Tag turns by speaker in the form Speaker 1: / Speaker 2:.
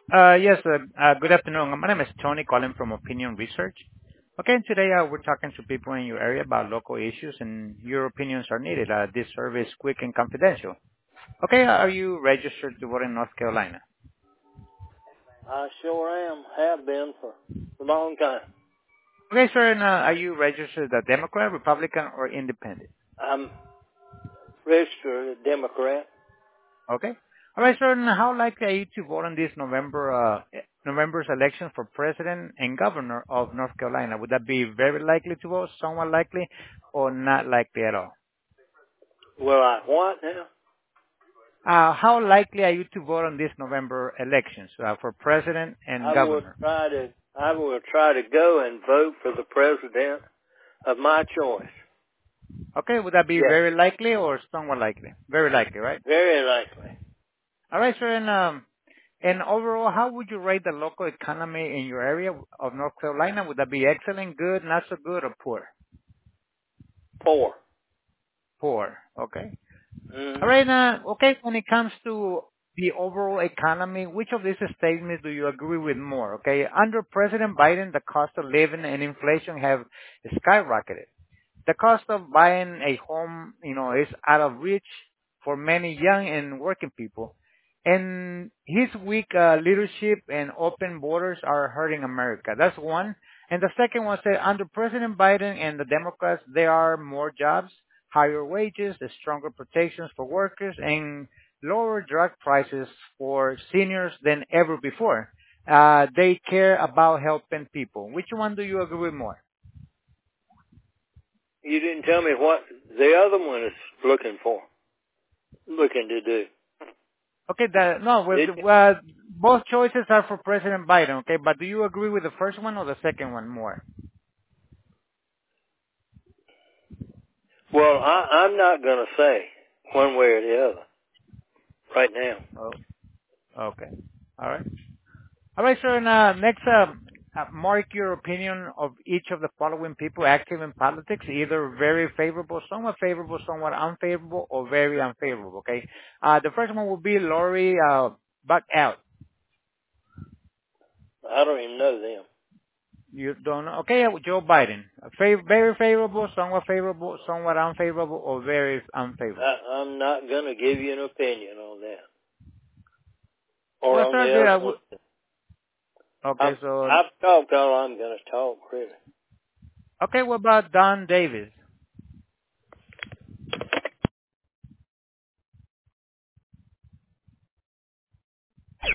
Speaker 1: Yes, good afternoon. My name is Tony calling from Opinion Research. Okay, and today we're talking to people in your area about local issues and your opinions are needed. This survey is quick and confidential. Okay, are you registered to vote in North Carolina?
Speaker 2: I sure am. Have been for a long time.
Speaker 1: Okay, sir, and are you registered a Democrat, Republican, or Independent?
Speaker 2: I'm registered a Democrat.
Speaker 1: Okay. All right, sir, and how likely are you to vote on this November's election for president and governor of North Carolina? Would that be very likely to vote, somewhat likely, or not likely at all?
Speaker 2: Well, I what now?
Speaker 1: How likely are you to vote on this November elections for president and governor?
Speaker 2: I will try to go and vote for the president of my choice.
Speaker 1: Okay, would that be
Speaker 2: Yes,
Speaker 1: very likely or somewhat likely? Very likely, right?
Speaker 2: very likely.
Speaker 1: All right, sir. And overall, how would you rate the local economy in your area of North Carolina? Would that be excellent, good, not so good, or poor?
Speaker 2: 4.
Speaker 1: Poor. Okay. All
Speaker 2: Mm-hmm.
Speaker 1: right. Okay. When it comes to the overall economy, which of these statements do you agree with more? Okay. Under President Biden, the cost of living and inflation have skyrocketed. The cost of buying a home, is out of reach for many young and working people. And his weak leadership and open borders are hurting America. That's one. And the second one said under President Biden and the Democrats, there are more jobs, higher wages, stronger protections for workers, and lower drug prices for seniors than ever before. They care about helping people. Which one do you agree with more?
Speaker 2: You didn't tell me what the other one is looking to do.
Speaker 1: Okay,
Speaker 2: Did you?
Speaker 1: both choices are for President Biden, okay, but do you agree with the first one or the second one more?
Speaker 2: Well, I'm not going to say one way or the other right now.
Speaker 1: Oh, okay. All right. All right, sir, and next, mark your opinion of each of the following people active in politics, either very favorable, somewhat unfavorable, or very unfavorable, okay? The first one will be Lori Buckout.
Speaker 2: I don't even know them.
Speaker 1: You don't know? Okay, Joe Biden. Very favorable, somewhat unfavorable, or very unfavorable.
Speaker 2: I'm not going to give you an opinion on that or
Speaker 1: Well,
Speaker 2: on
Speaker 1: sir,
Speaker 2: the other one.
Speaker 1: okay, so,
Speaker 2: I've talked all I'm going to talk, really.
Speaker 1: okay, what about Don Davis?